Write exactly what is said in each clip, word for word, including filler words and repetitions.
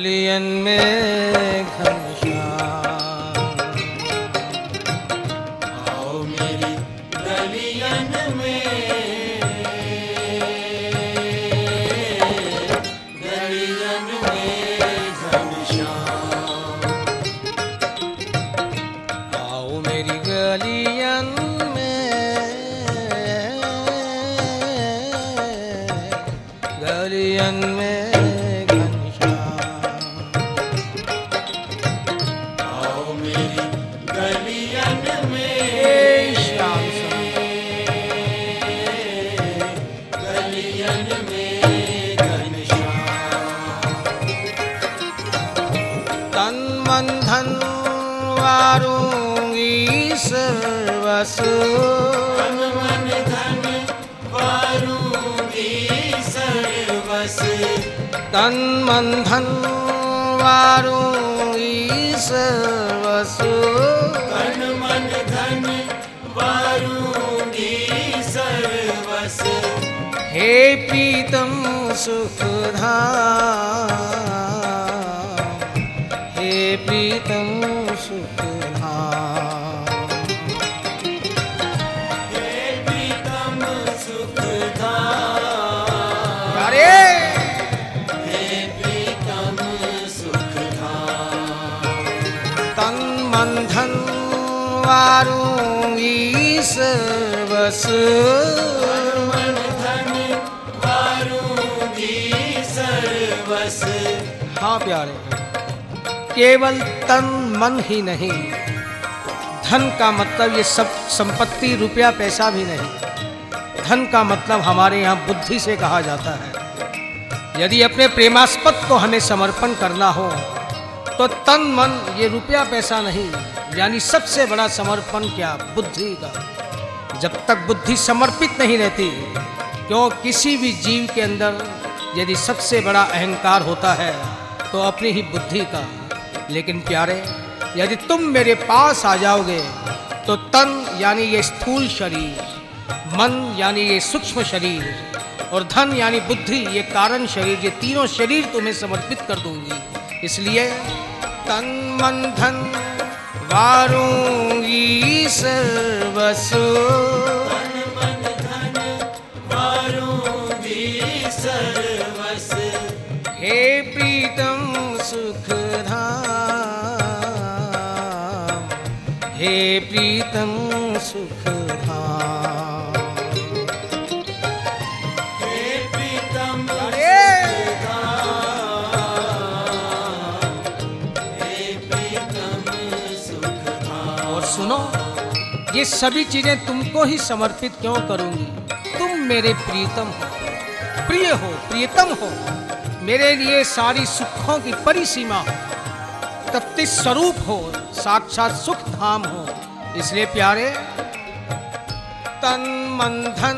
गलियन में घनश्याम, आओ मेरी गलियन में, गलियन में घनश्याम, आओ मेरी गलियन में, गलियन में सर्वस्व, तन मन धन वारूंगी सर्वस्व, तन मन धन वारूंगी सर्वस्व, तन मन धन वारूंगी सर्वस्व, हे प्रीतम सुखधाम, हे प्रीतम सुखधाम, वारूंगी सर्वस्व, मन धन वारूंगी सर्वस्व। हाँ प्यारे, केवल तन मन ही नहीं, धन का मतलब ये सब संपत्ति रुपया पैसा भी नहीं। धन का मतलब हमारे यहाँ बुद्धि से कहा जाता है। यदि अपने प्रेमास्पद को हमें समर्पण करना हो तो तन मन ये रुपया पैसा नहीं, यानी सबसे बड़ा समर्पण क्या, बुद्धि का। जब तक बुद्धि समर्पित नहीं रहती, क्यों किसी भी जीव के अंदर यदि सबसे बड़ा अहंकार होता है तो अपनी ही बुद्धि का। लेकिन प्यारे, यदि तुम मेरे पास आ जाओगे तो तन यानी ये स्थूल शरीर, मन यानी ये सूक्ष्म शरीर और धन यानी बुद्धि ये कारण शरीर, ये तीनों शरीर तुम्हें समर्पित कर दूंगी। इसलिए तन मन धन वारूंगी सर्वस्व, तन मन धन वारूंगी सर्वस्व, हे प्रीतम सुखधाम, हे प्रीतम सुखधाम, हे प्रीतम सुनो, ये सभी चीजें तुमको ही समर्पित क्यों करूंगी। तुम मेरे प्रियतम हो, प्रिय हो, प्रियतम हो, मेरे लिए सारी सुखों की परिसीमा हो, तत्व स्वरूप हो, साक्षात सुख धाम हो। इसलिए प्यारे, तन मन धन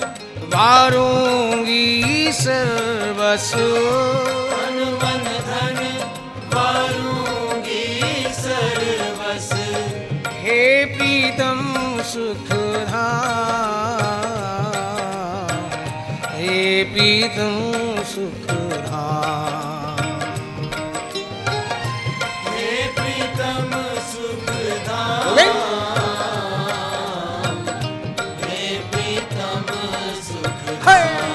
वारूंगी सर्वस्व, तन मन धन वारूंगी सर्वस्व, हे प्रीतम सुखधाम, हे प्रीतम सुखधाम, हे प्रीतम सुखधाम, हे प्रीतम सुखधाम।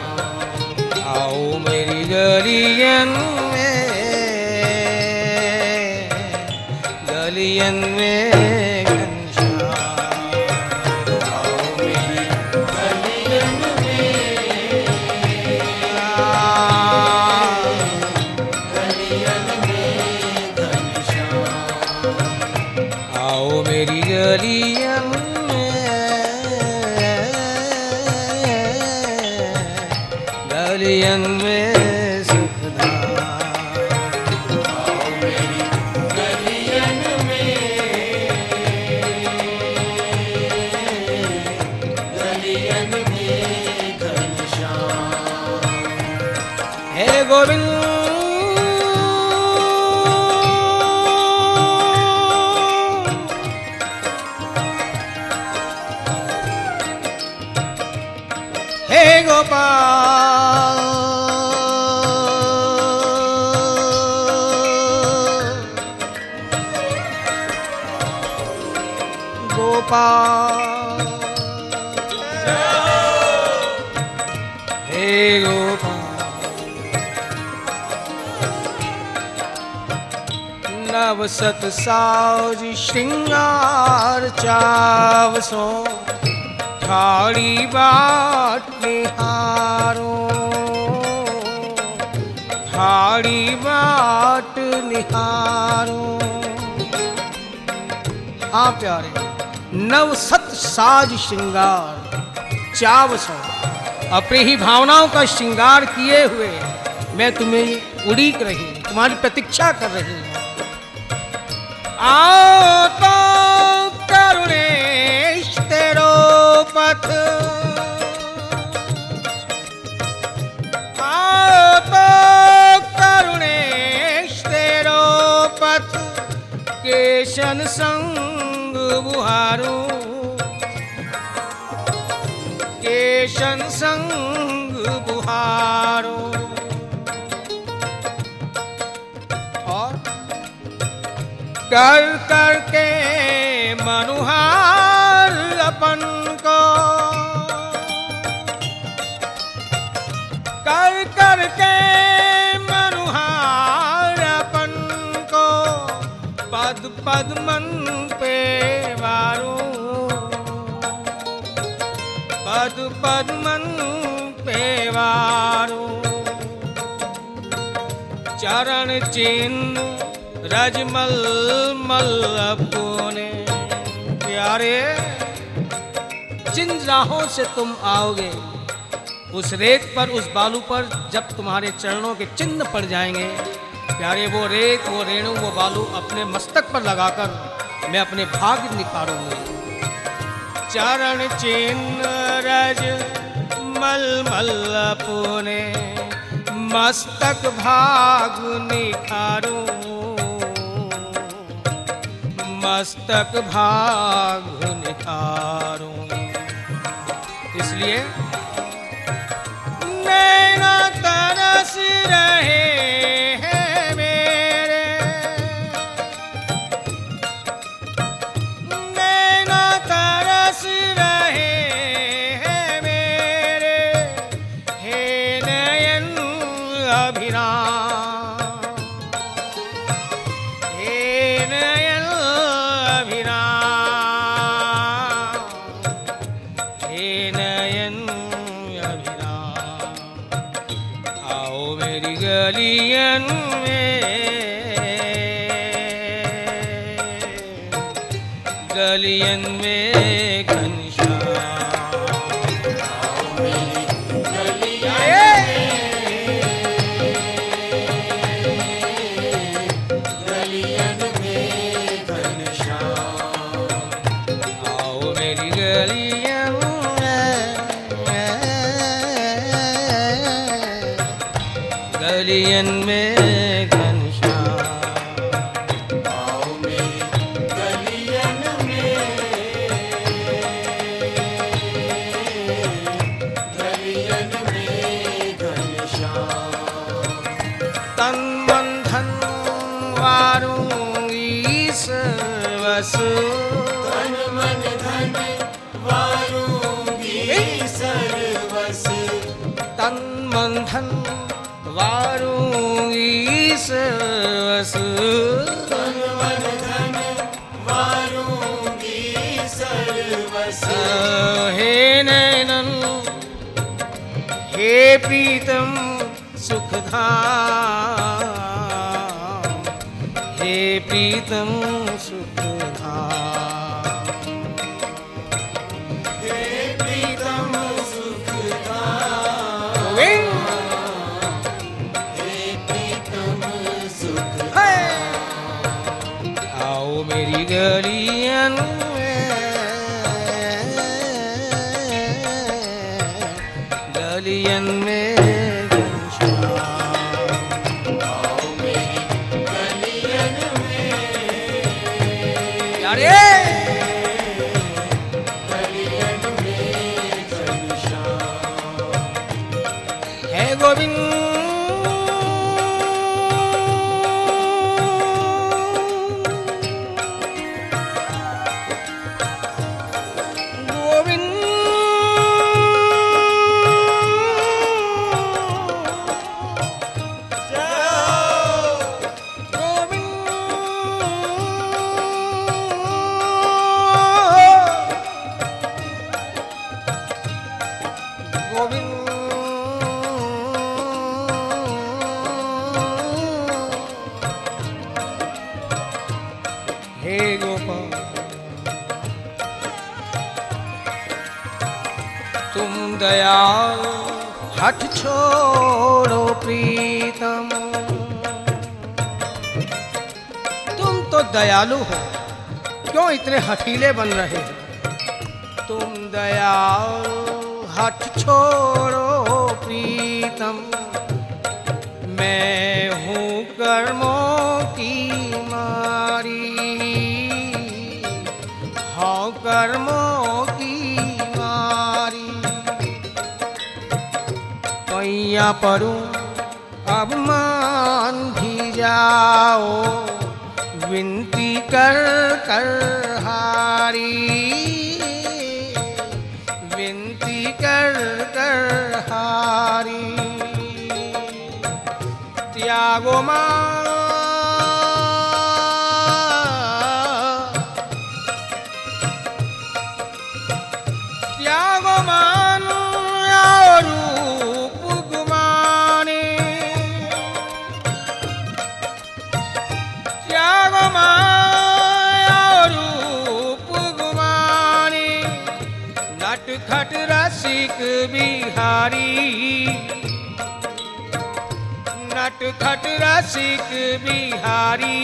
आओ मेरी गलियन में, गलियन में गलियन में सुखधाम, आओ मेरी गलियन में, गलियन में घनश्याम, हे गोविंद हे गोपाल, गोपाल, हे गोपाल। नव सत साज श्रृंगार चावसो, ठाड़ी बाट निहारो, ठाड़ी बाट निहारो। हाँ प्यारे, नव सत साज श्रृंगार चावसो, अपनी ही भावनाओं का श्रृंगार किए हुए मैं तुम्हें उड़ीक रही, तुम्हारी प्रतीक्षा कर रही हूँ। आओ तो करुणेश तेरो पथ, आओ तो करुणेश तेरो पथ, केशन संग बुहारू, केशन संग बुहारो। और कर कर के मनुहार अपन को, कर कर के मनुहार अपन को, पद पद मन पे वारू, पद पद मन पे वारू। चरण चिन्ह रजमल मल अपने प्यारे, जिन राहों से तुम आओगे उस रेत पर, उस बालू पर जब तुम्हारे चरणों के चिन्ह पड़ जाएंगे प्यारे, वो रेत, वो रेणु, वो बालू अपने मस्तक पर लगाकर मैं अपने भाग्य निखारूंगी। चरण चिन्ह रज मल मल अपने, मस्तक भाग निखारूं, मस्तक भाग निखारूं। इसलिए नैना तरस रहे हैं मेरे, नैना तरस रहे हैं मेरे, हे नयन अभिराम, हे नयन अभिराम, हे नयन अभिराम। आओ मेरी गलियन में, गलियन में घनश्याम, आओ मेरी गलियन गलियन में घनश्याम, आओ मेरी गलियन में, गलियन में घनश्याम। आओ मेरी गलियन में, गलियन में घनश्याम। तन मन धन वारूंगी सर्वस, तन मन धन वारूंगी सर्वस, तन मन धन वारूंगी सर्वस, तन मन धन वारूंगी सर्वस। हे नैनन हे प्रीतम सुखधाम, हे प्रीतम सुखधाम, हे प्रीतम सुखधाम, गोविंद हे प्रीतम सुखधाम। है। आओ मेरी गलियन में, गलियन में घनश्याम। आओ मेरी गलियन में, यारे गलियन में घनश्याम। है गोविंद। हे गोपाल तुम दयाल हठ छोड़ो प्रीतम, तुम तो दयालु हो, क्यों इतने हठीले बन रहे हो? तुम दयाल हठ छोड़ो प्रीतम, मैं हूँ कर्मों की मारी, हाँ कर्मों की मारी। कैया परूं अब मान भी जाओ, विनती कर कर हारी, विनती कर कर हारी। त्यागो मां त्यागो मान और रूप गुमाने, त्यागो मान और रूप गुमाने, नटखट रसिक बिहारी, नटखट रसिक बिहारी।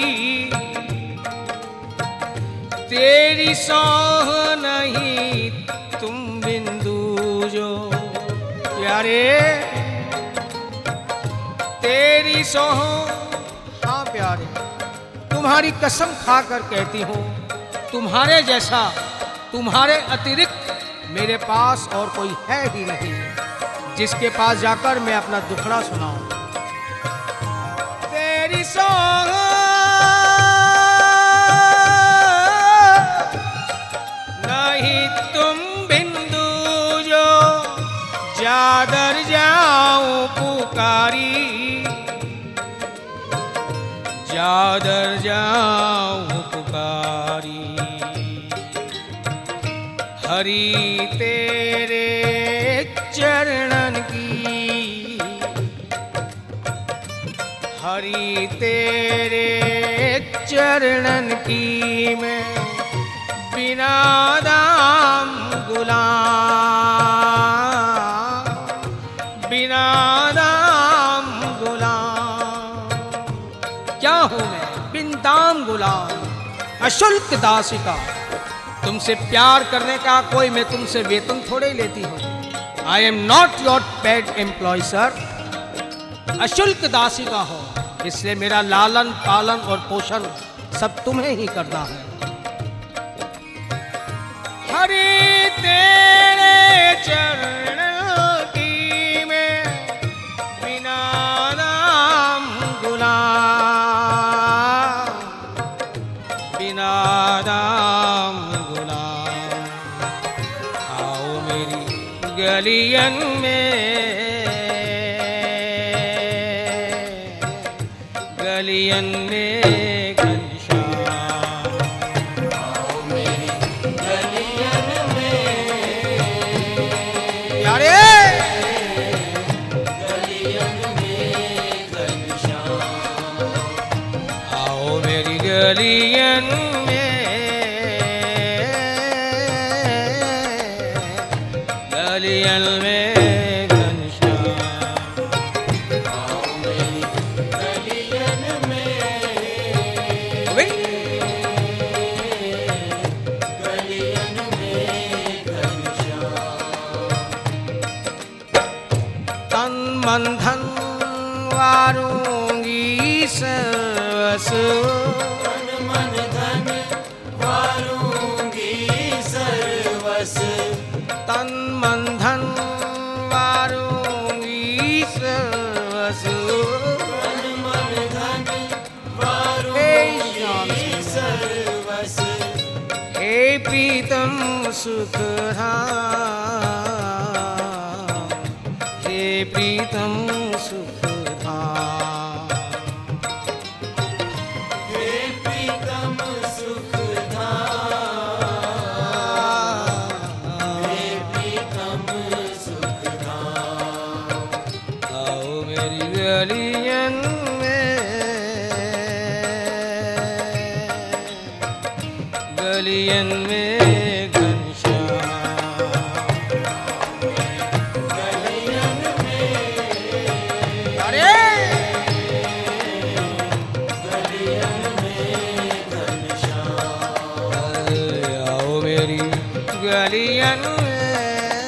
तेरी सौह नहीं तुम बिंदु जो प्यारे, तेरी सौह, हाँ प्यारे, तुम्हारी कसम खाकर कहती हूँ, तुम्हारे जैसा, तुम्हारे अतिरिक्त मेरे पास और कोई है ही नहीं जिसके पास जाकर मैं अपना दुखड़ा सुनाऊं। तेरी सौह नहीं तुम बिंदु जो जादर जाऊं पुकारी, जादर जाऊं पुकारी। हरि तेरे चरणन की, हरि तेरे चरणन की मैं बिना दाम गुलाम, बिना दाम गुलाम। क्या हूँ मैं? बिन दाम गुलाम, अशुल्क दासिका। तुमसे प्यार करने का कोई मैं तुमसे वेतन थोड़े ही लेती हूँ। I am not your paid employ sir. अशुल्क दासिका हो, इसलिए मेरा लालन पालन और पोषण सब तुम्हें ही करना है। हरि तेरे चरण की मैं बिना दाम गुलाम, बिना दाम गुलाम। आओ मेरी गलियन में, गलियन में घनश्याम। आओ मेरी गलियन में, यारे गलियन में घनश्याम। आओ मेरी गलियन में, गलियन में मन धन वारूंगी सर्वस, तन मन धन वारूंगी सर्वस, तन मन धन वारूंगी सर्वस, तन मन धन वारूंगी सर्वस। हे प्रीतम सुख प्रीतम सुख धाम, हे प्रीतम सुख धाम, हे प्रीतम सुख धाम। आओ मेरी गलियन में, गलियन में घनश्याम, गलियन में, अरे गलियन में घनश्याम, आओ मेरी गलियन में,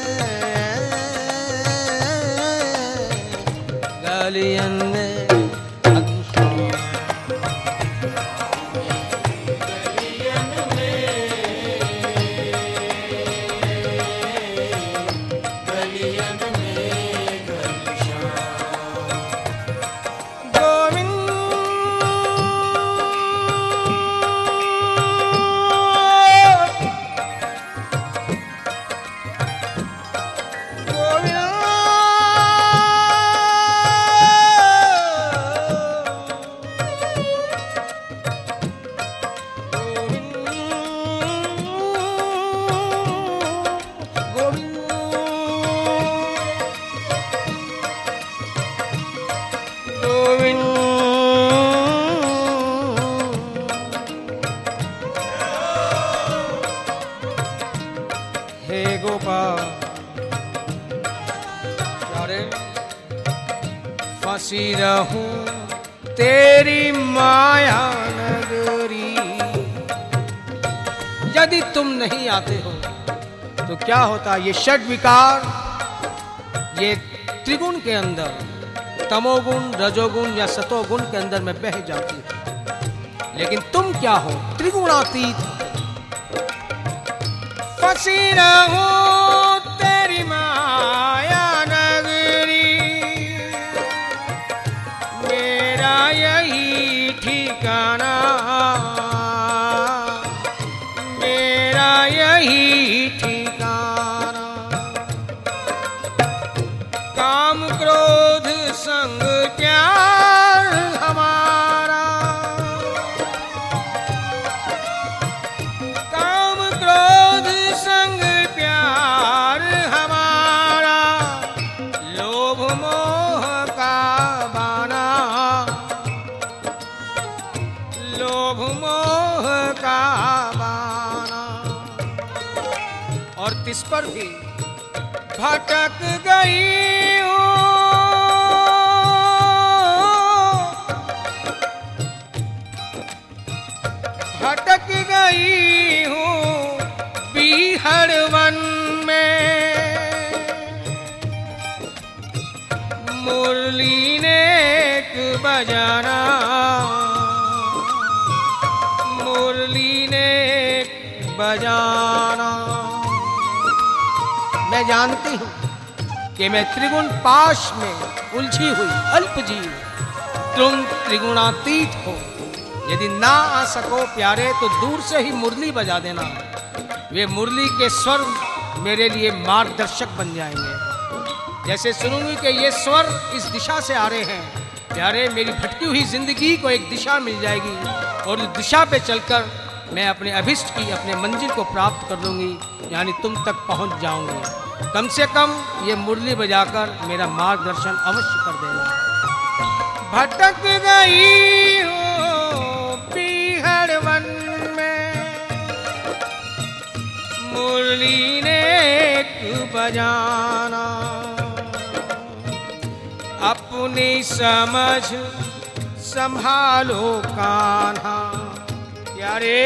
गलियन में हे गोपाल, प्यारे फंसी रहूं तेरी माया नगरी। यदि तुम नहीं आते हो तो क्या होता, ये षड विकार, ये त्रिगुण के अंदर, तमोगुण, रजोगुण या सतोगुण के अंदर में बह जाती है। लेकिन तुम क्या हो, त्रिगुणातीत। फंसी रहूं तेरी माया नगरी, मेरा यही ठिकाना, मेरा यही ठिकाना। काम क्रोध संग प्यार हमारा, काम क्रोध संग प्यार हमारा, लोभ मोह का बाना, लोभ मोह का बाना। और तिस पर भी भटक गई हूँ, भटक गई हूँ बीहड़ वन में। मुरली ने एक बजाना, मुरली ने एक बजाना। मैं जानती हूँ कि मैं त्रिगुण पाश में उलझी हुई अल्प जीव, तुम त्रिगुणातीत हो। यदि ना आ सको प्यारे तो दूर से ही मुरली बजा देना, वे मुरली के स्वर मेरे लिए मार्गदर्शक बन जाएंगे। जैसे सुनूंगी कि ये स्वर इस दिशा से आ रहे हैं प्यारे, मेरी भटकी हुई जिंदगी को एक दिशा मिल जाएगी और उस दिशा पे चलकर मैं अपने अभिष्ट की, अपने मंजिल को प्राप्त कर लूंगी, यानी तुम तक पहुंच जाऊंगी। कम से कम ये मुरली बजाकर मेरा मार्गदर्शन अवश्य कर देना। भटक गई हो बीहड़ वन में, मुरली ने एक बजाना। अपनी समझ संभालो कान्हा प्यारे,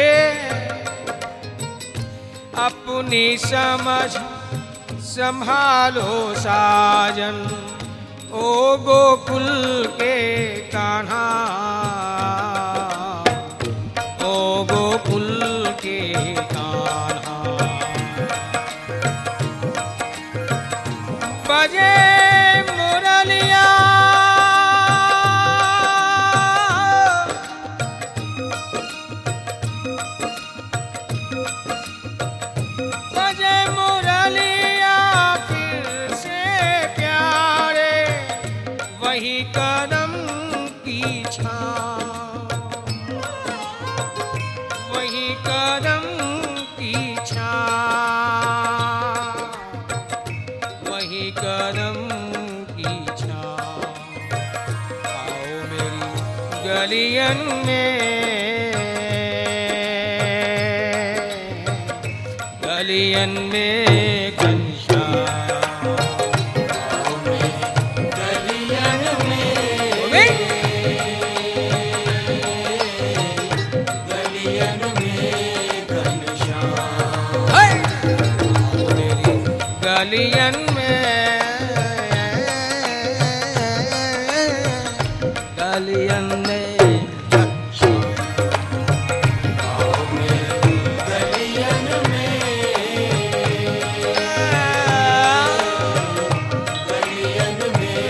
अपनी समझ संभालो साजन, ओ गोकुल के कान्हा, ओ गोकुल के कान्हा। बजे मुरलिया बजे मुरलिया फिर से प्यारे, वही कदम की छाँव, वही कदम की छाँव, वही कदम की छाँव। आओ मेरी गलियन में गलियन में घनश्याम, गाँव में गलियन में, गलियन में घनश्याम, मेरी गलियन में, गलियन में घनश्याम, गाँव में गलियन में, गलियन में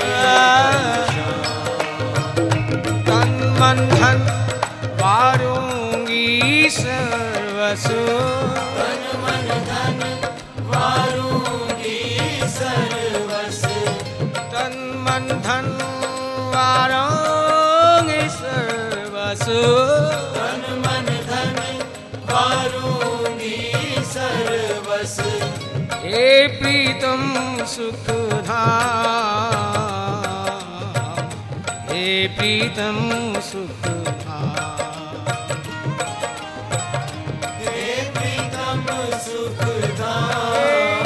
तन मन धन वारूंगी सर्वस्व, तन मन धन वारूंगी सर्वस्व, तन मन धन वारूंगी सर्वस्व, तन मन धन वारूंगी सर्वस्व, हे प्रीतम सुख धाम, हे प्रीतम सुख धाम, हे प्रीतम सुख धाम,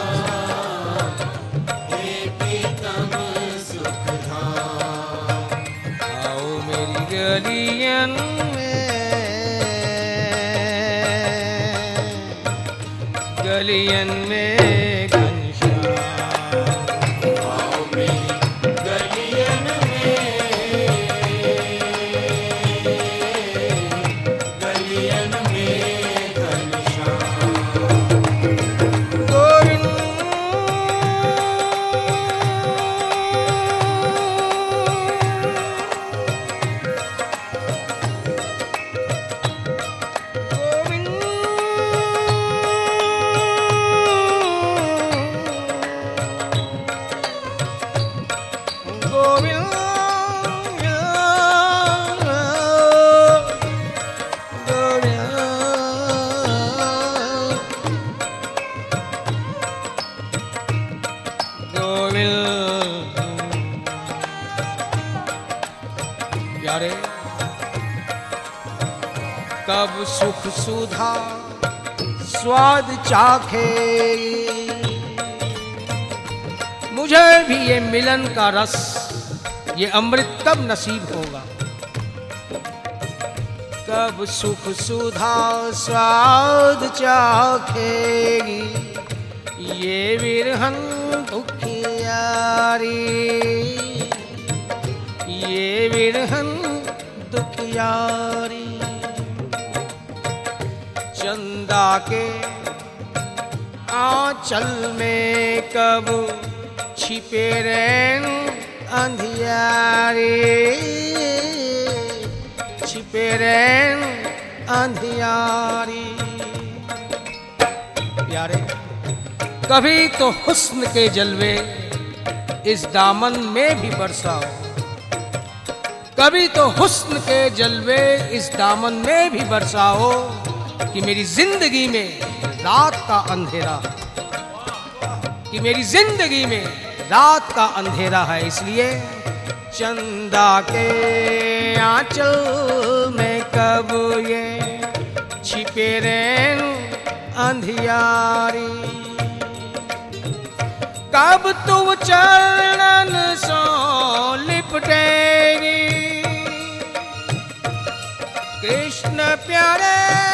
हे प्रीतम सुख धाम, आओ मेरी गलियन में, गलियन में घनश्याम, गाँव में गलियन में, गलियन में घनश्याम, गोविंद प्यारे कब सुख सुधा स्वाद चाखे, मुझे भी ये मिलन का रस, ये अमृत कब नसीब होगा। कब सुख सुधा स्वाद चाखेगी ये विरहन दुखियारी, ये विरहन दुखियारी। चंदा के आंचल में कब छिपे रैन अंधियारे, छिपे रैन अंधियारी। प्यारे कभी तो हुस्न के जलवे इस दामन में भी बरसाओ, कभी तो हुस्न के जलवे इस दामन में भी बरसाओ कि मेरी जिंदगी में रात का अंधेरा, कि मेरी जिंदगी में रात का अंधेरा है। इसलिए चंदा के आंचल में कब ये छिपे रैन अंधियारी, कब तू चरणन सो लिपटेगी कृष्ण प्यारे।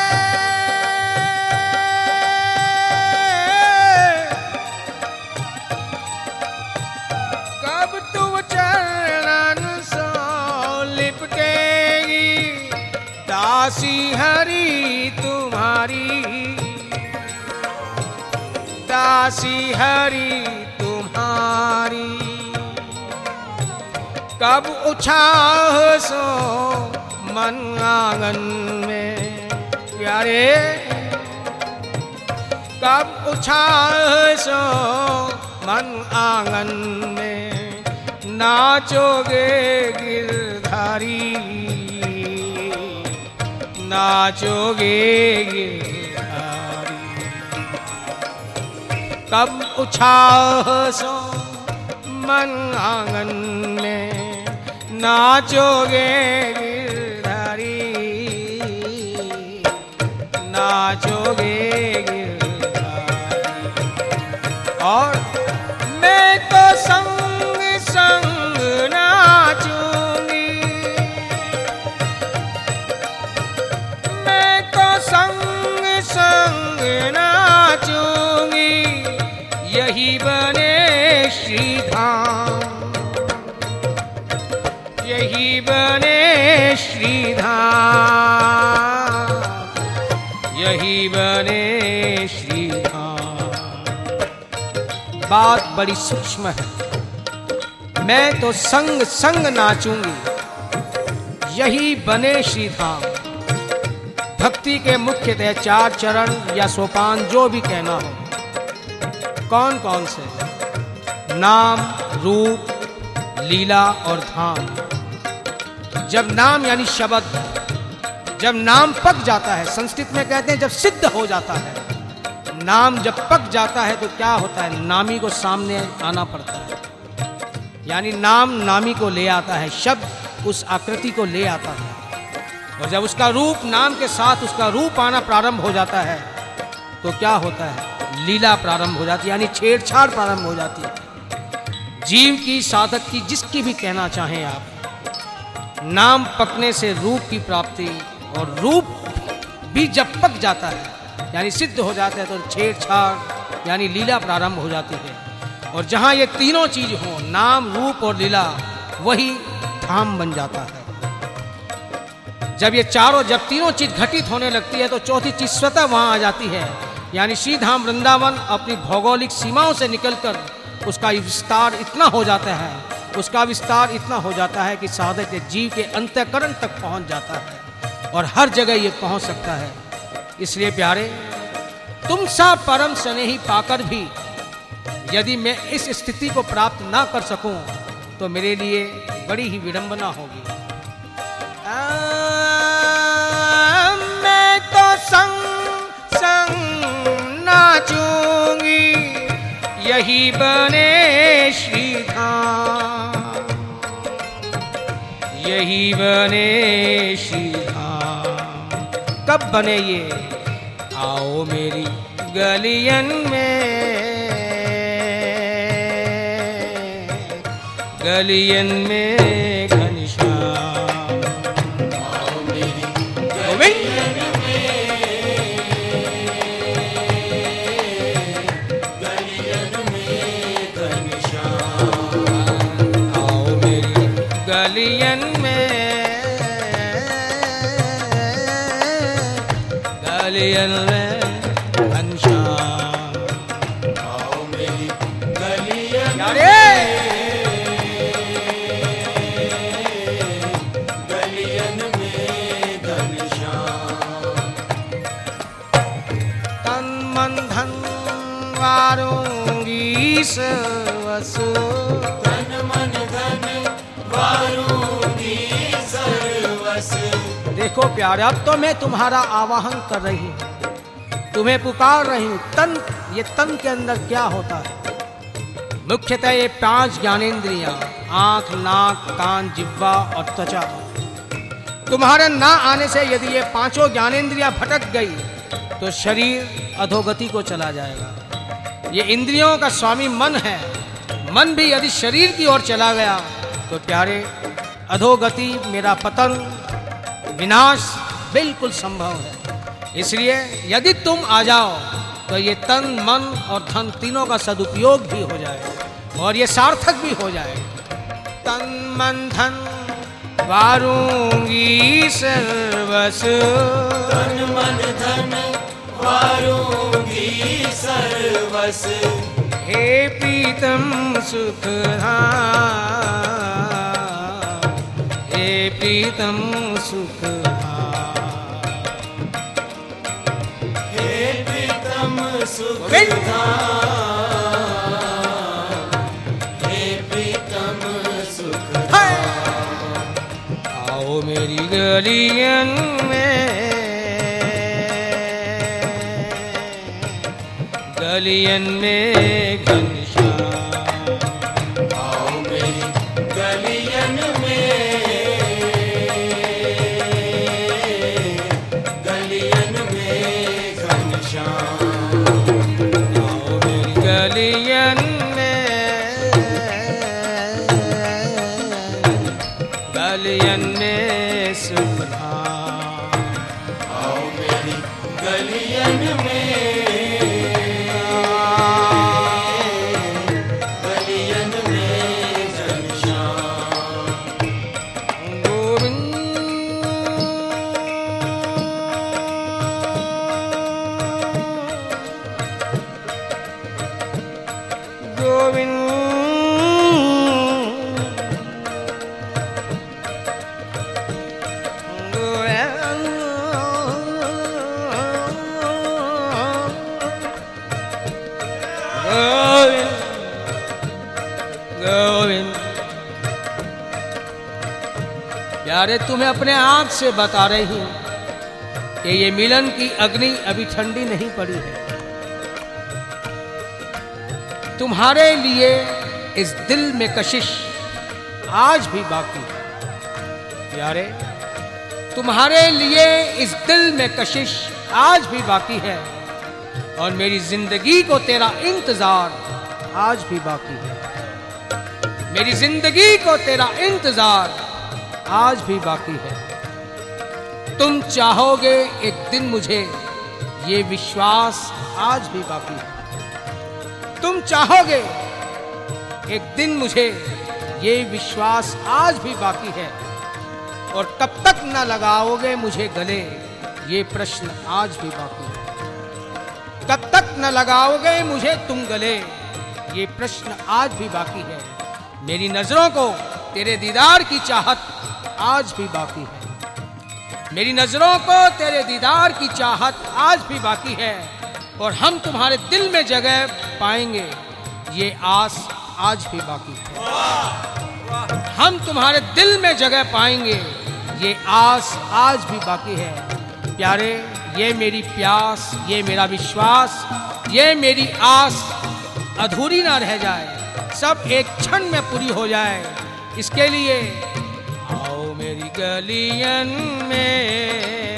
कब तू चरणन सो लिपटेगी दासी हरि तुम्हारी, दासी हरि तुम्हारी। कब उछाह सो मन आंगन में प्यारे, कब उछाह सो मन आंगन में नाचोगे गिरधारी, नाचोगे गिरधारी। कब उछाह सो मन आंगन में नाचोगे गिरधारी, नाचोगे गिरधारी। धाम, यही बने श्री धाम। बात बड़ी सूक्ष्म है। मैं तो संग संग नाचूंगी, यही बने श्री धाम। भक्ति के मुख्यतः चार चरण या सोपान जो भी कहना हो, कौन कौन से? नाम, रूप, लीला और धाम। जब नाम यानी शब्द, जब नाम पक जाता है, संस्कृत में कहते हैं जब सिद्ध हो जाता है, नाम जब पक जाता है तो क्या होता है? नामी को सामने आना पड़ता है, यानी नाम नामी को ले आता है, शब्द उस आकृति को ले आता है। और जब उसका रूप नाम के साथ उसका रूप आना प्रारंभ हो जाता है तो क्या होता है? लीला प्रारंभ हो जाती है, यानी छेड़छाड़ प्रारंभ हो जाती है। जीव की, साधक की, जिसकी भी कहना चाहें आप, नाम पकने से रूप की प्राप्ति, और रूप भी जब पक जाता है यानी सिद्ध हो जाता है तो छेड़छाड़ यानी लीला प्रारंभ हो जाती है। और जहाँ ये तीनों चीज हो, नाम, रूप और लीला, वही धाम बन जाता है। जब ये चारों, जब तीनों चीज घटित होने लगती है तो चौथी चीज स्वतः वहां आ जाती है, यानी श्री धाम वृंदावन अपनी भौगोलिक सीमाओं से निकलकर उसका विस्तार इतना हो जाता है, उसका विस्तार इतना हो जाता है कि साधक के जीव के अंतःकरण तक पहुंच जाता है और हर जगह ये पहुंच सकता है। इसलिए प्यारे, तुम सा परम स्नेही पाकर भी यदि मैं इस स्थिति को प्राप्त ना कर सकूं तो मेरे लिए बड़ी ही विडंबना होगी। आ, मैं तो संग संग नाचूंगी, यही बने श्री धाम, यही बने श्री धाम। कब बने ये? आओ मेरी गलियन में, गलियन में घनश्याम। आओ मेरी गलियन में, गलियन में घनश्याम। आओ मेरी गलियन में, गलियन में घनश्याम। आओ मेरी गलियन यारे गलियन में घनश्याम। तन मन धन वारूंगी सर्वस्व, तन मन धन वारूंगी सर्वस्व। देखो प्यारे, अब तो मैं तुम्हारा आवाहन कर रही हूँ, तुम्हें पुकार रही हूँ। तन, ये तन के अंदर क्या होता है? मुख्यतः ये पांच ज्ञानेंद्रियां, आंख, नाक, कान, जिह्वा और त्वचा। तुम्हारे ना आने से यदि ये पांचों ज्ञानेंद्रियां भटक गई तो शरीर अधोगति को चला जाएगा। ये इंद्रियों का स्वामी मन है, मन भी यदि शरीर की ओर चला गया तो प्यारे अधोगति, मेरा पतन, विनाश बिल्कुल संभव है। इसलिए यदि तुम आ जाओ तो ये तन, मन और धन तीनों का सदुपयोग भी हो जाएगा और ये सार्थक भी हो जाएगा। तन मन धन वारूंगी सर्वस्व, तन मन धन वारूंगी सर्वस्व। हे प्रीतम सुख धाम, हे प्रीतम सुख धाम। हे प्रीतम सुख गोविंद। धाम, हे प्रीतम सुख हाय। धाम। आओ मेरी गलियन में, गलियन में घनश्याम। आओ मेरी गलियन में, गलियन में घनश्याम। आओ मेरी गलियन में, गलियन में सुख धाम। आओ मेरी गलियन में, गलियन में घनश्याम। गोविंद प्यारे, तुम्हें अपने आप से बता रही हूं कि ये मिलन की अग्नि अभी ठंडी नहीं पड़ी है। तुम्हारे लिए इस दिल में कशिश आज भी बाकी है। प्यारे, तुम्हारे लिए इस दिल में कशिश आज भी बाकी है, और मेरी जिंदगी को तेरा इंतजार आज भी बाकी है। मेरी जिंदगी को तेरा इंतजार आज भी बाकी है। तुम चाहोगे एक दिन मुझे, ये विश्वास आज भी बाकी है। तुम चाहोगे एक दिन मुझे, ये विश्वास आज भी बाकी है। और कब तक न लगाओगे मुझे गले, ये प्रश्न आज भी बाकी है। कब तक न लगाओगे मुझे तुम गले, ये प्रश्न आज भी बाकी है। मेरी नजरों को तेरे दीदार की चाहत आज भी बाकी है। मेरी नजरों को तेरे दीदार की चाहत आज भी बाकी है। और हम तुम्हारे दिल में जगह पाएंगे, ये आस आज भी बाकी है। हम तुम्हारे दिल में जगह पाएंगे, ये आस आज भी बाकी है। प्यारे, ये मेरी प्यास, ये मेरा विश्वास, ये मेरी आस अधूरी ना रह जाए, सब एक क्षण में पूरी हो जाए। इसके लिए आओ मेरी गलियन में,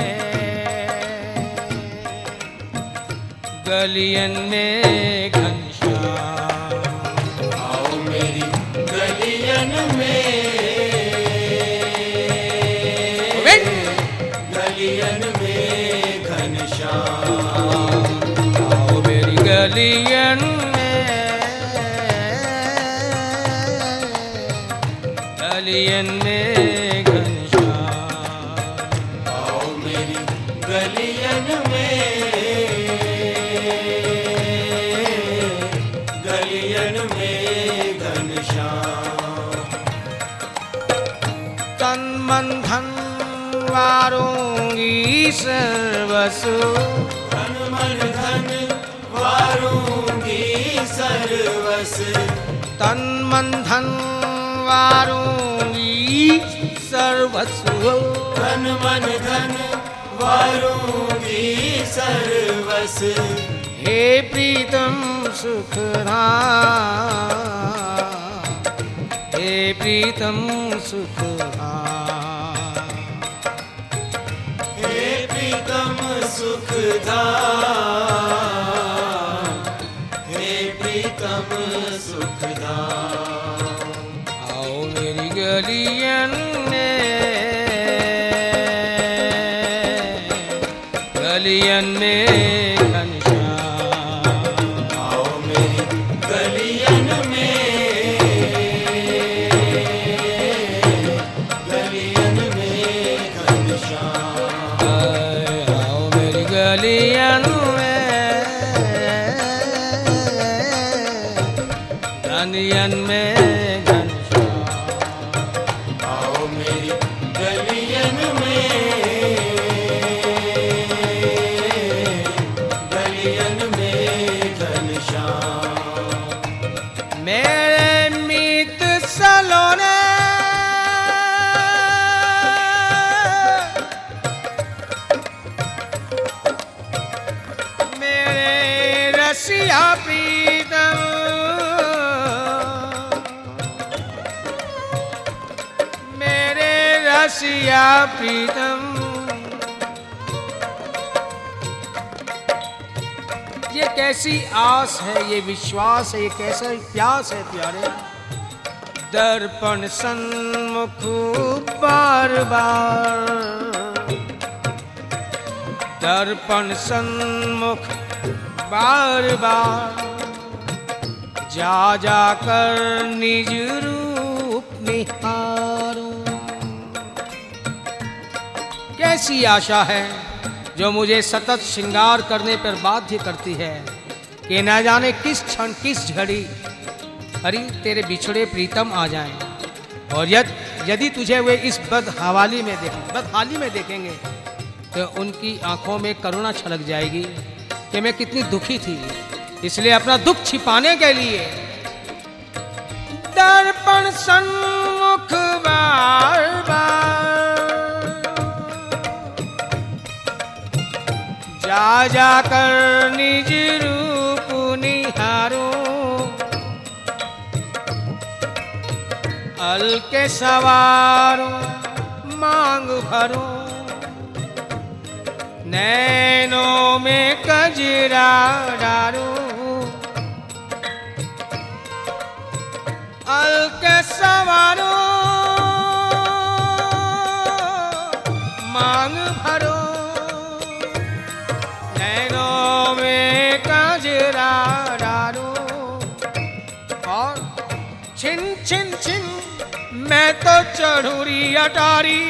गलियन में घनश्याम। आओ मेरी गलियन में, गलियन में घनश्याम। आओ मेरी गलियन गलियन में घनश्याम। आओ मेरी गलियन में, गलियन में घनश्याम। तन मन धन वारूंगी सर्वसु, तन मन धन वारूंगी सर्वस। तन मन धन वारूंगी सर्वस्व। तन मन धन वारूंगी सर्वस। हे प्रीतम सुखधाम, हे प्रीतम सुखधाम। हे प्रीतम सुखधाम, हे प्रीतम सुखधाम। गलियन में, गलियन में घनश्याम। आओ मेरी गलियन में, गलियन में घनश्याम। आओ मेरी गलियन में, गलियन में प्रीतम, मेरे रसिया प्रीतम। ये कैसी आस है, ये विश्वास है, ये कैसा प्यास है प्यारे। दर्पण सन्मुख बार बार, दर्पण सन्मुख बार बार, जा जाकर निज रूप निहारूं। कैसी आशा है जो मुझे सतत श्रृंगार करने पर बाध्य करती है कि न जाने किस क्षण किस घड़ी अरे तेरे बिछड़े प्रीतम आ जाएं। और यद यदि तुझे वे इस बदहाली में देखें बदहाली में देखेंगे तो उनकी आंखों में करुणा छलक जाएगी कि मैं कितनी दुखी थी। इसलिए अपना दुख छिपाने के लिए दर्पण सन्मुख बार बार, जा जा कर निज रूप निहारो, अलके सवारो मांग भरो, नैनों में कजरा डारो, अलके सवारो मांग भरो, नैनों में कजरा डारो, और छिन छिन छिन मैं तो चढ़ूरी अटारी,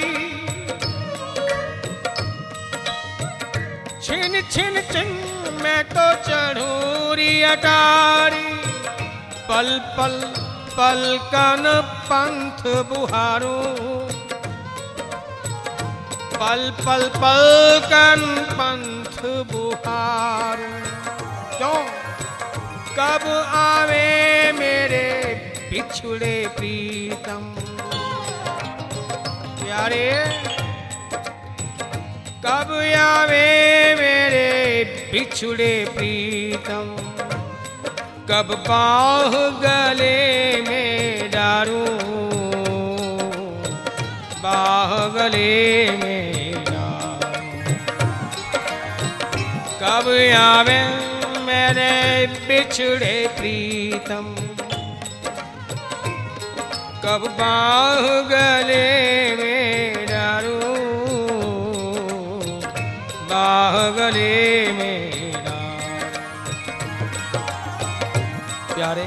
छिन छिन छिन मैं तो चढ़ूरी अटारी, पल पल पलकन पंथ बुहारो, पल पल पलकन पंथ बुहारो, क्यों कब आवे मेरे बिछुड़े प्रीतम, प्यारे कब आवे मेरे बिछुड़े प्रीतम, कब बाह गले में डारूं, बाह गले में डारूं, कब आवे मेरे बिछुड़े प्रीतम, कब बाह गले में डारूं, बाह गले में डारूं। प्यारे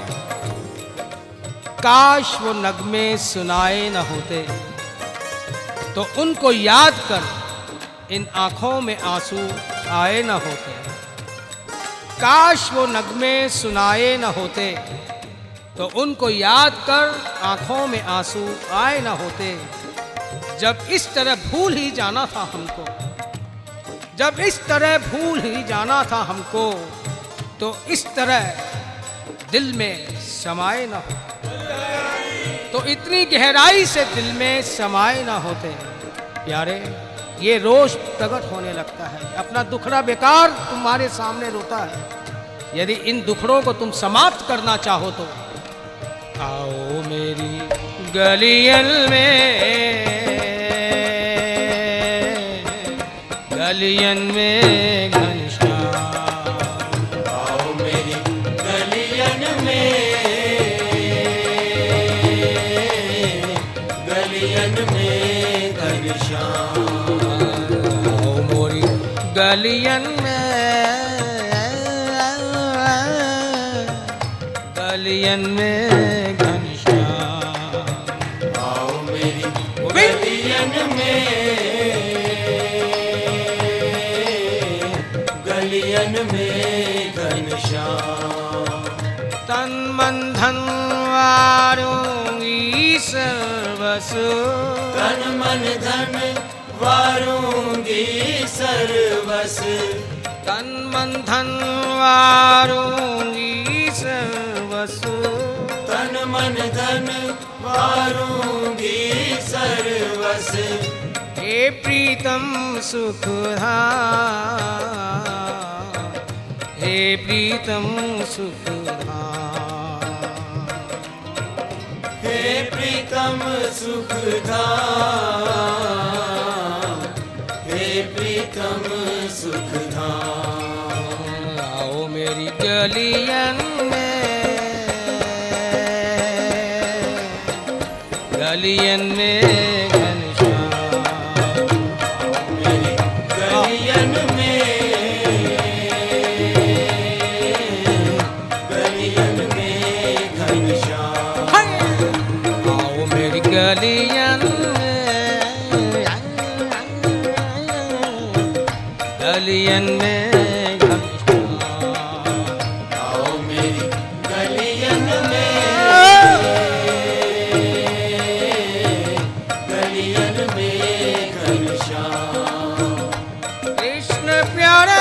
काश वो नगमे सुनाए न होते, तो उनको याद कर इन आंखों में आंसू आए न होते। काश वो नगमे सुनाए न होते, तो उनको याद कर आंखों में आंसू आए न होते। जब इस तरह भूल ही जाना था हमको, जब इस तरह भूल ही जाना था हमको, तो इस तरह दिल में समाये न हो, तो इतनी गहराई से दिल में समाये न होते। प्यारे ये रोज प्रकट होने लगता है, अपना दुखड़ा बेकार तुम्हारे सामने रोता है। यदि इन दुखड़ों को तुम समाप्त करना चाहो तो आओ मेरी गलियन में, गलियन में घनश्याम, आओ मेरी गलियन में, गलियन में घनश्याम, आओ मोरी गलियन में, गलियन में घनश्याम, आओ मेरी गलियन में, गलियन में घनश्याम। तन मन धन वारूंगी सर्वस्व, तन मन धन वारूंगी सर्वस, तन मन धन वारूंगी सर्वस्व, तन मन धन वारूंगी सर्वस। हे प्रीतम सुखधाम, हे प्रीतम सुखधाम, हे प्रीतम सुखधाम, हे प्रीतम सुखधाम। आओ मेरी गलियन में, गलियन में घनश्याम, मेरी गलियन में, गलियन में घनश्याम। आओ मेरी गलियन में, गलियन में घनश्याम, आओ मेरी गलियन में, गलियन में घनश्याम। कृष्ण प्यारे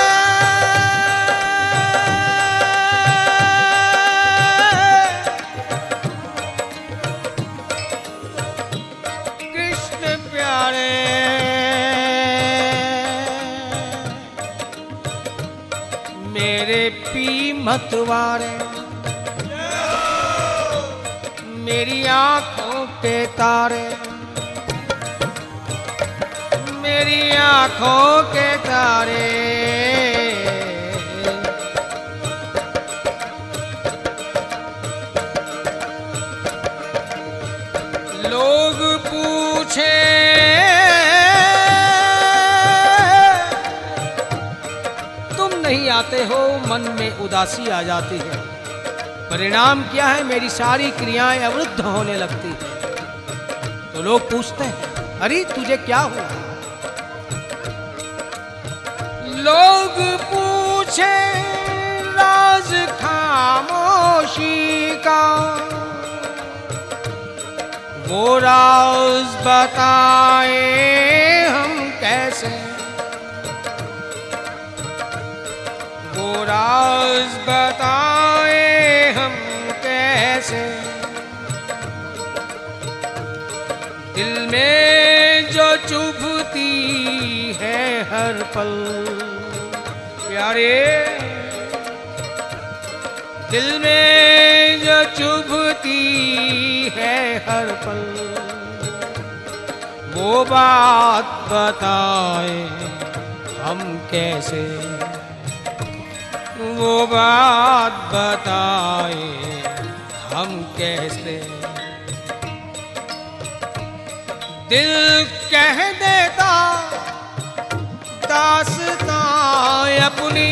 कृष्ण प्यारे मेरे पी मतवारे, मेरी आंखों के तारे, मेरी आंखों के तारे। लोग पूछे तुम नहीं आते हो, मन में उदासी आ जाती है। परिणाम क्या है? मेरी सारी क्रियाएं अवरुद्ध होने लगती है। तो लोग पूछते हैं अरे तुझे क्या हुआ? लोग पूछे राज खामोशी का, वो राज बताए हम कैसे, वो राज बताए हम कैसे। दिल में जो चुभती है हर पल, प्यारे दिल में जो चुभती है हर पल, वो बात बताए हम कैसे, वो बात बताए हम कैसे। दिल कह देता दास्तां अपनी,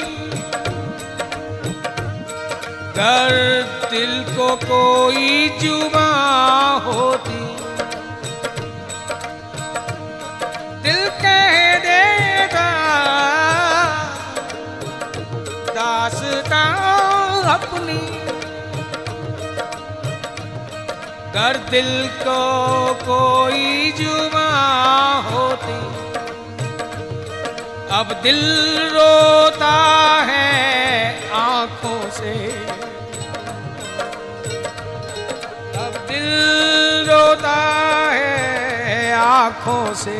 कर दिल को कोई जुबां होती। दिल कह देता दास्तां अपनी, कर दिल को कोई जुबां होती। अब दिल रोता है आंखों से, अब दिल रोता है आंखों से।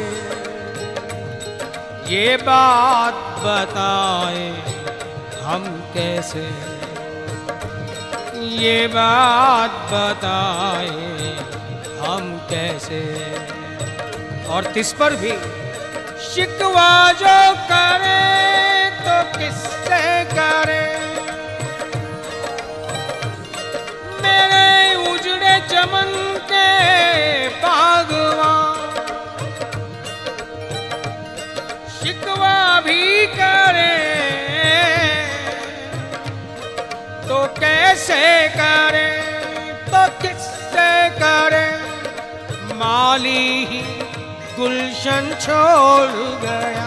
ये बात बताए हम कैसे, ये बात बताए हम कैसे। और तिस पर भी शिकवा जो करे तो किससे करे, मेरे उजड़े चमन के बागवां। शिकवा भी करे तो कैसे करे, तो किससे करे। माली ही गुलशन छोड़ गया,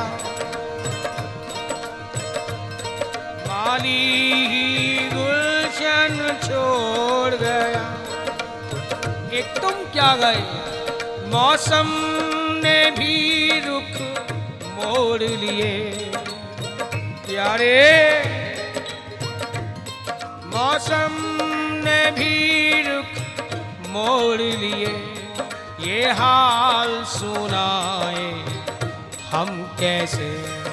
माली ही गुलशन छोड़ गया। एक तुम क्या गए, मौसम ने भी रुख मोड़ लिए। प्यारे मौसम ने भी रुख मोड़ लिए। ये हाल सुनाए हम कैसे,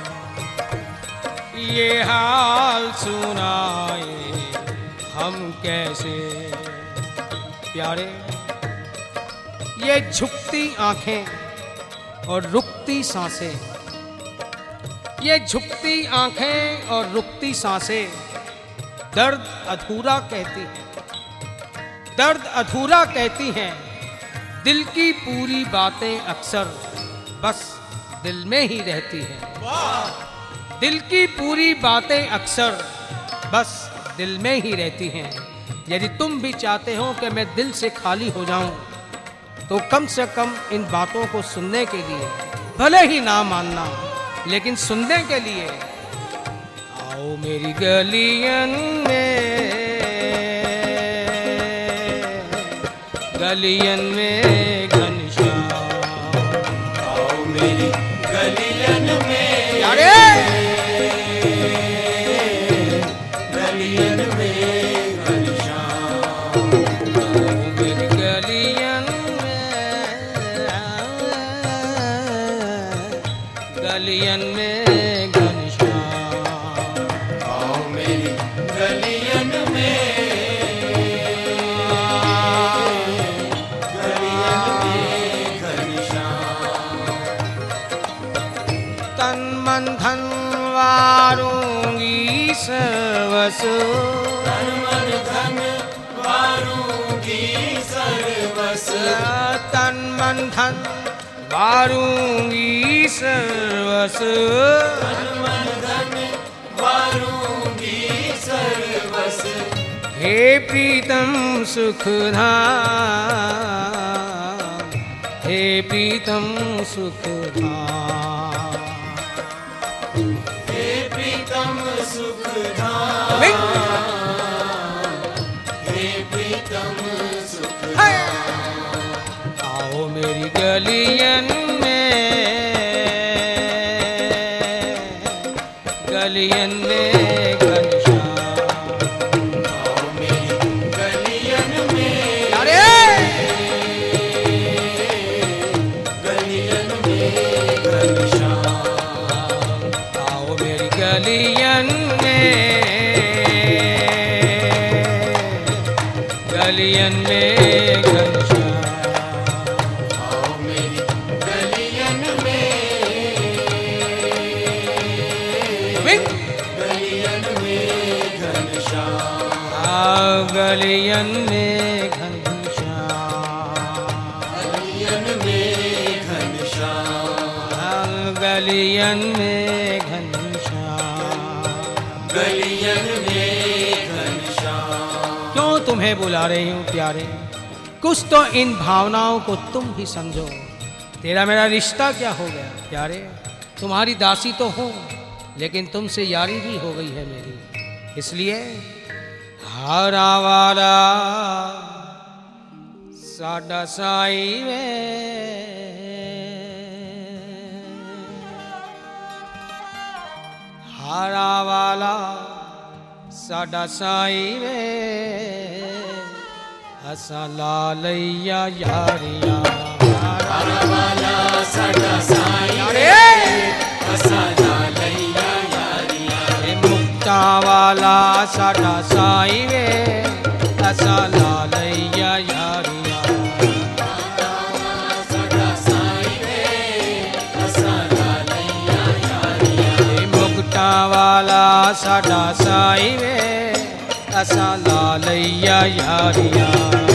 ये हाल सुनाए हम कैसे। प्यारे ये झुकती आंखें और रुकती सांसें, ये झुकती आंखें और रुकती सांसें दर्द अधूरा कहती हैं, दर्द अधूरा कहती हैं। दिल की पूरी बातें अक्सर बस दिल में ही रहती हैं। दिल की पूरी बातें अक्सर बस दिल में ही रहती हैं। यदि तुम भी चाहते हो कि मैं दिल से खाली हो जाऊं, तो कम से कम इन बातों को सुनने के लिए, भले ही ना मानना, लेकिन सुनने के लिए आओ मेरी गलियन में, गलियन में घनश्याम। आओ मेरी गलियन में, अरे गलियन में घनश्याम। आओ मेरी गलियन में, गलियन में घनश्याम। वारूंगी सर्वस, तन मन धन वारूंगी सर्वस, तन मन धन वारूंगी सर्वस, तन मन धन वारूंगी सर्वस। हे प्रीतम सुखधाम, हे प्रीतम सुखधाम, हे प्रीतम सुखधाम, हे प्रीतम सुखधाम। आओ मेरी गलियन में, गलियन में घनश्याम, आओ मेरी गलियन में, अरे गलियन में घनश्याम। आओ मेरी गलियन में, गलियन में घनश्याम, आओ मेरी गलियन में, गलियन में घनश्याम, आओ गलियन में घनश्याम, गलियन में घनश्याम, आओ गलियन में घनश्याम। गलियन में घनश्याम। क्यों तुम्हें बुला रही हूँ प्यारे, कुछ तो इन भावनाओं को तुम भी समझो। तेरा मेरा रिश्ता क्या हो गया प्यारे, तुम्हारी दासी तो हूँ लेकिन तुमसे यारी भी हो गई है मेरी, इसलिए हारा वाला साडा साई वे, हारा वाला साडा साई वे, असा लालैया यारिया, हारा वाला साडा साईं वे, असा लालैया यारिया। हे मुक्ता वाला साडा साई वे, असा लालैया यारिया, साडा साईं वे, असा लालैया यारिया। हे मुक्ता वाला साडा साई वे, असा लालैया यारिया,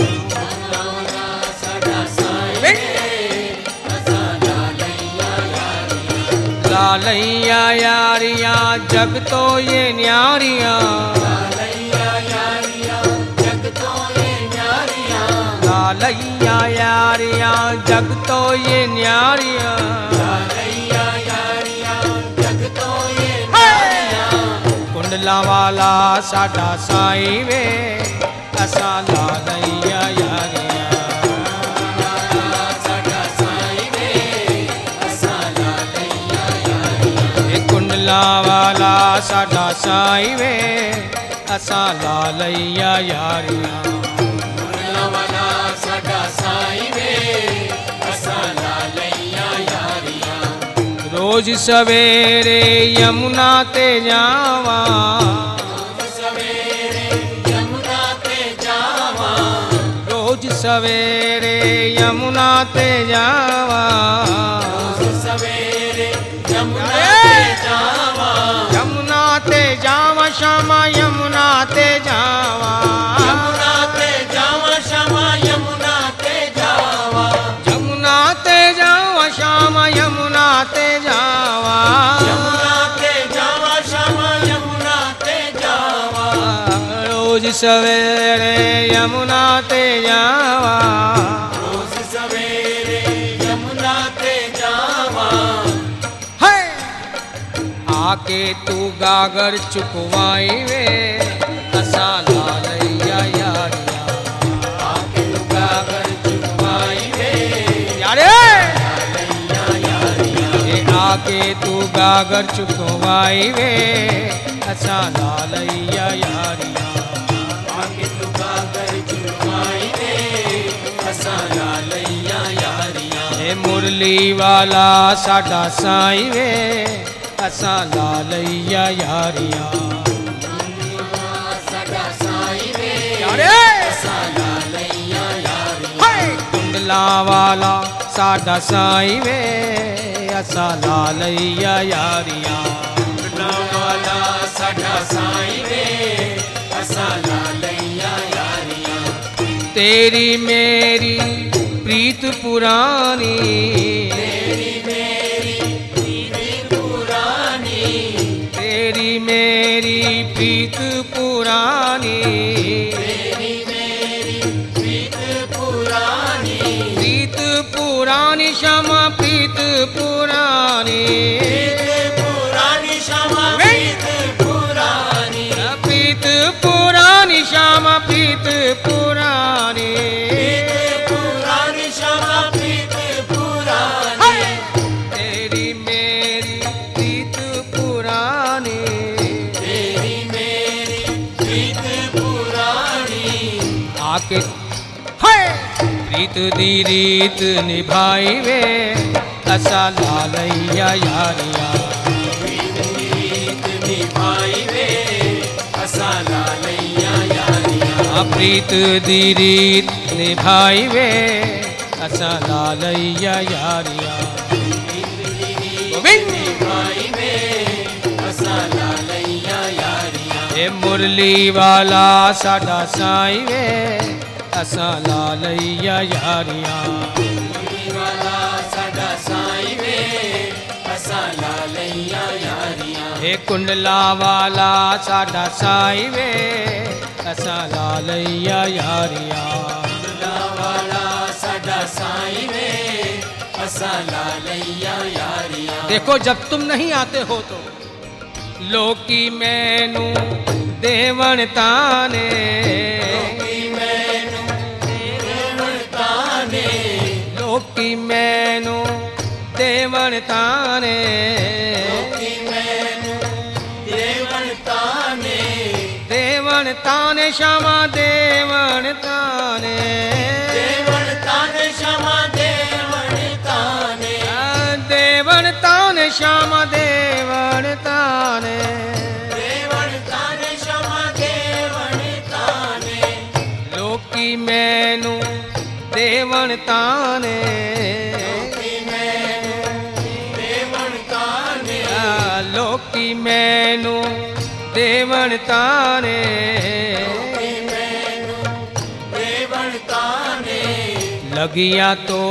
साडा साईं वे, असा लालैया यारिया। लालैया यारिया जग तो ये न्यारिया, लालैया यारिया जग तो ये न्यारिया, लालैया यारिया जग तो ये न्यारिया, लालैया यारिया जग तो ये न्यारिया। कुंडला वाला साडा साई वे, असा लालैया यारिया, साडा साईं वे, असा लालैया यारिया। हे कुंडला वाला साडा साई वे, असा लालैया यारिया, कुंडला वाला साडा साईं वे, असा लालैया यारिया। रोज सवेरे यमुना ते जावा, सवेरे यमुना ते जावा, रोज सवेरे यमुना ते जावा, सवेरे यमुना ते जावा, यमुना ते जावा श्यामा यमुना ते जावा, यमुना ते जावा श्यामा यमुना ते जावा, यमुना ते जावा श्यामा यमुना ते जावा, यमुना ते जावा श्यामा यमुना ते जावा। रोज सवेरे यमुना ते जावा, रोज सवेरे यमुना ते जावा, है आके तू गागर चुकवाई वे, असा लालैया यारिया, आके तू गागर चुकवाई वे, यारे लालैया यारिया। ये आके तू गागर चुकवाई वे, असा लालैया यारिया, आके तू गागर चुकवाई वे, असा लालैया यारिया। हे मुरली वाला साडा साई वे, असा लालैया यारिया, साडा साईं वे, यारे असा लालैया यारिया। हाय कुंडला वाला साडा साई वे, असा लालैया यारिया, कुंडला साईं वे असा लालैया यारियां तेरी मेरी प्रीत पुरानी तेरी मेरी प्रीत पुरानी तेरी मेरी प्रीत पुरानी तेरी मेरी प्रीत पुरानी प्रीत पुरानी श्यामा प्रीत पुरानी प्रीत पुरानी श्यामा प्रीत पुरानी प्रीत पुरानी श्यामा प्रीत पुरानी प्रीत पुरानी श्यामा प्रीत पुरानी तेरी मेरी प्रीत पुरानी तेरी मेरी प्रीत पुरानी आके हाय प्रीत दी रीत निभाई वे असा लालैया यारिया प्रीत निभाई वे असा लालैया यारियां प्रीत दी रीत निभाई वे असा लालैया यारिया गोविंद निभाई वे असा लालैया यारियां ए मुरली वाला साडा साईं वे असा लालैया यारिया वाला साडा साईं वे असा लालैया यारियां ए कुंडला वाला साडा साईं वे असा लालैया यारिया वाला साडा साईं वे असा लालैया यारियां देखो जब तुम नहीं आते हो तो लोकी मैनू देवन ताने लोकी मैनू देवण ताने लोकी मैनू देवन ताने लोकी मैनू देवण ताने देवन ताने श्यामा देवन ताने देवण ताने श्यामा देवण ताने देवन ताने श्यामा देवन ताने देवण ताने श्यामा देवण ताने लोकी मैनू देवन ताने लोकी मैनू देवण ताने लोकी मैनू देवन ताने लोकी मैनू देवण ताने लगिया तो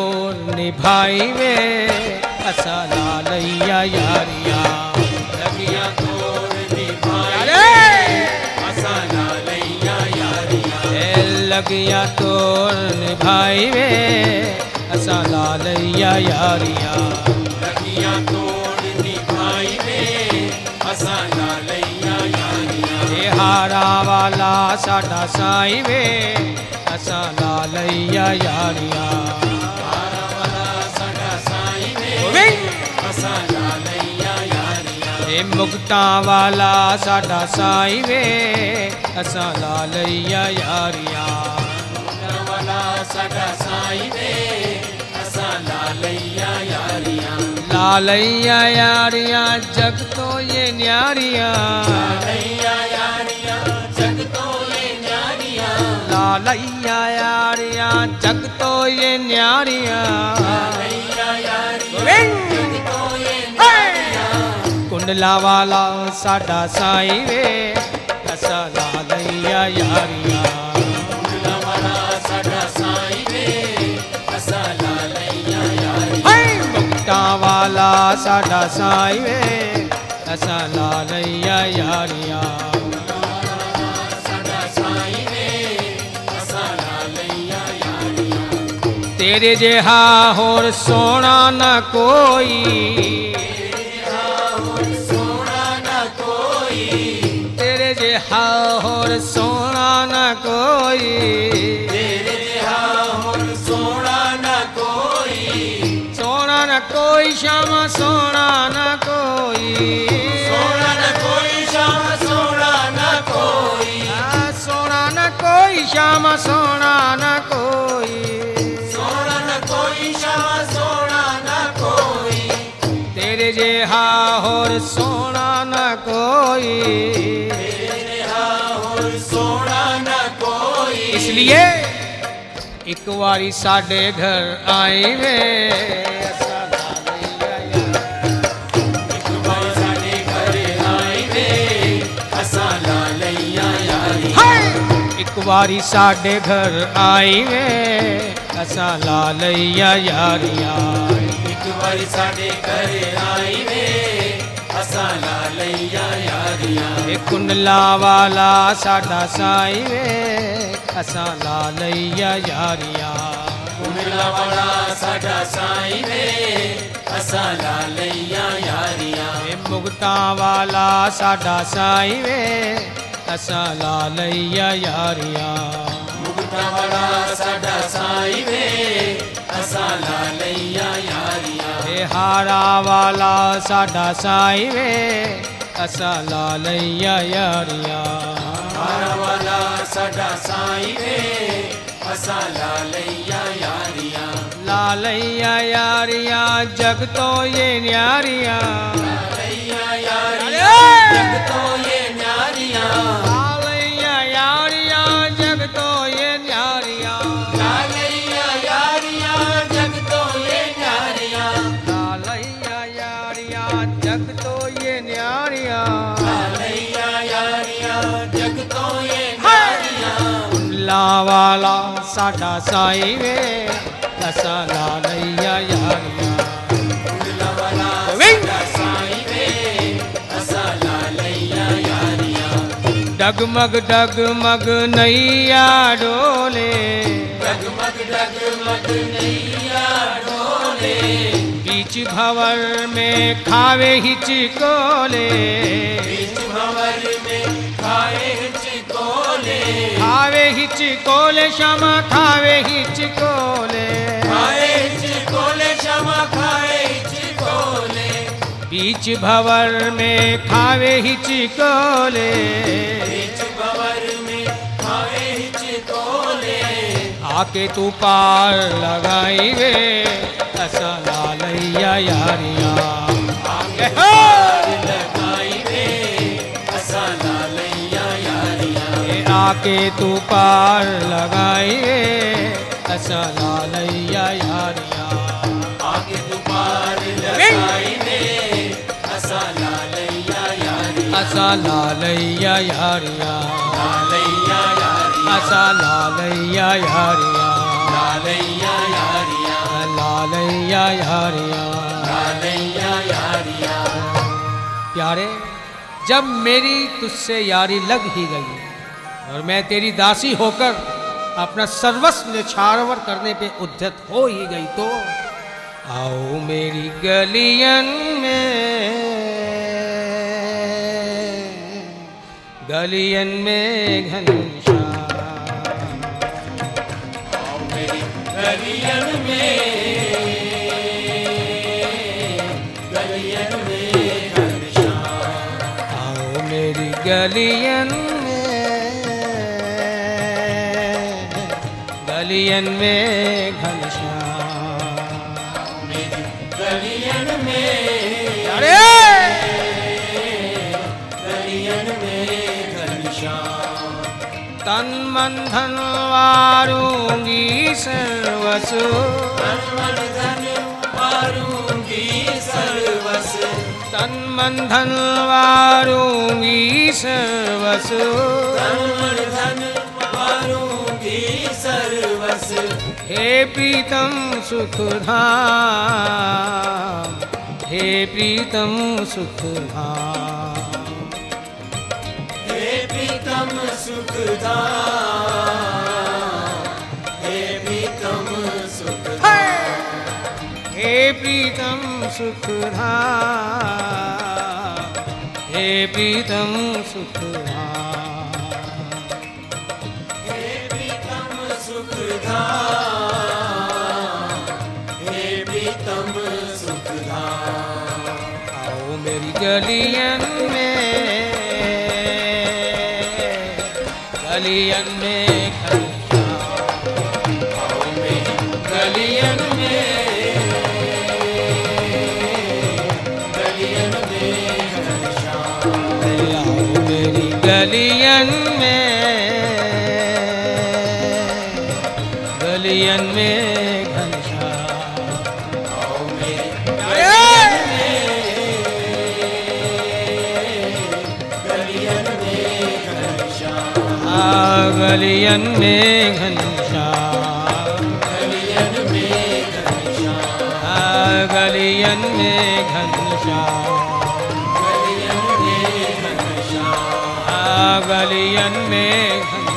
निभाई वे असा लालैया यारिया लगिया तोर निभाई असा लालैया यारियां ए लगिया तो निभाई वे असा लालैया यारिया लगिया तोर निभाई वे असा लालैया यारियां ए हारा वाला साडा साईं वे असा लालैया यारिया हारा वाला साडा साईं वे गोविंद असा लालैया यारियां ए मुक्ता वाला साडा साईं वे असा लालैया यारिया वाला साडा साईं वे असा लालैया यारियां लालैया यारिया जग तो ये न्यारिया लालैया यारियां जग तो ये न्यारियां लालैया यारिया जग तो ये न्यारिया लालैया यारियां गोविंद जग तो ये न्यारियां कुंडला वाला साडा साईं वे असा लालैया यारिया वाला साडा साईं वे असा लालैया यारियां हाय मुक्ता वाला साडा साईं वे असा लालैया यारिया साडा साईं वे असा लालैया यारियां तेरे जेहा होर सोना न कोई सोना ना कोई तेरे जेहा होर सोना न कोई तेरे जिहा होर सोना ना कोई सोना न कोई श्यामा सोना न कोई सोना ना कोई श्याम सोना ना कोई आ, सोना न कोई श्यामा सोना न कोई सोना ना कोई श्याम सोना ना कोई तेरे जेहा होर सोना न कोई तेरे जिहा होर सोना ना कोई इसलिए एक बारी साडे घर आई वे असा लालैया यार। एक बार साडे घर आई वे असा बारी साढ़े घर आई वे असा लालैया यारिया। एक बारी साढ़े घर आई वे असा लालैया यारिया। कुंडला वाला साडा साई वे असा लालैया यारिया। कुंडला वाला साडा साई वे असा लालैया यारिया। मुगटा वाला साडा साई वे असा लालैया यारिया। मुगटा वाला साडा साई वे असा लालैया यारिया। हारा वाला साडा साई वे असा लालैया यारिया। हारा वाला साडा साई वे असा लालैया यारिया। लालैया यारिया जग तो ये न्यारिया। लालैया यारिया जग तो ये न्यारिया। लालैया यारिया जग तो ये न्यारिया। लालैया यारिया जग तो ये न्यारिया। लालैया यारिया जग तो ये न्यारिया। लालैया यारिया जग तो ये न्यारिया। कुंडला वाला साडा साई वे असा लालैया यारिया। कुंडला वाला साडा साई वे असा लालैया यारिया। डगमग डगमग नैया डोले। डगमग डगमग नैया डोले। बीच भंवर में खावे हिचकोले। बीच भंवर में खाए हिचकोले। खावे हिचकोले श्यामा खावे हिचकोले। खाए हिचकोले श्यामा खाए हिचकोले। बीच भंवर में खावे हिचकोले। बीच भंवर में खाए हिचकोले। आके तू पार लगाई वे असा लालैया यारिया। आके पार लगाई वे असा लालैया यारिया। आके तू पार लगाई वे असा लालैया यारिया। आके तू पार लगाई वे असा लालैया यारिया। असा लालैया यारिया। लालैया यारिया। असा लालैया यारिया। लालैया यारिया। लालैया यारिया। लालैया यारिया। प्यारे, जब मेरी तुझसे यारी लग ही गई और मैं तेरी दासी होकर अपना सर्वस्व निछावर करने पे उद्यत हो ही गई तो आओ मेरी गलियन में, गलियन में घनश्याम। आओ मेरी गलियन में, गलियन में घनश्याम। आओ मेरी गलियन गलियन में घनश्याम। मेरी गलियन में, अरे गलियन में घनश्याम। तन मन धन वारूंगी सर्वस्व। तन मन धन वारूंगी सर्वस्व। तन मन धन वारूंगी सर्वस्व। तन मन धन वारूंगी सर्वस्व। हे प्रीतम सुख धाम, हे प्रीतम सुख धाम। हे प्रीतम सुख धाम, हे प्रीतम सुख धाम। हे प्रीतम सुख धाम, हे प्रीतम सुख धाम। हे प्रीतम सुख धाम, हे प्रीतम सुख धाम। आओ मेरी गलियन में, गलियन में घनश्याम। आओ मेरी गलियन में, गलियन में घनश्याम। आओ मेरी गलियन में, गलियन में घनश्याम। आओ मेरी गलियन में, गलियन में घनश्याम। गलियन में घनश्याम, गलियन में घनश्याम, गलियन में घनश्याम, गलियन में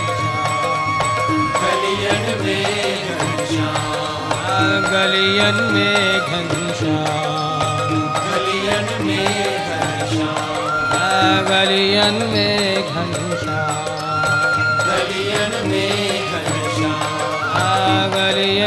घनश्याम, गलियन में घनश्याम, गलियन में घनश्याम, गलियन गलियन में घनश्याम, में घनश्याम, गलियन में घनश्याम, गलियन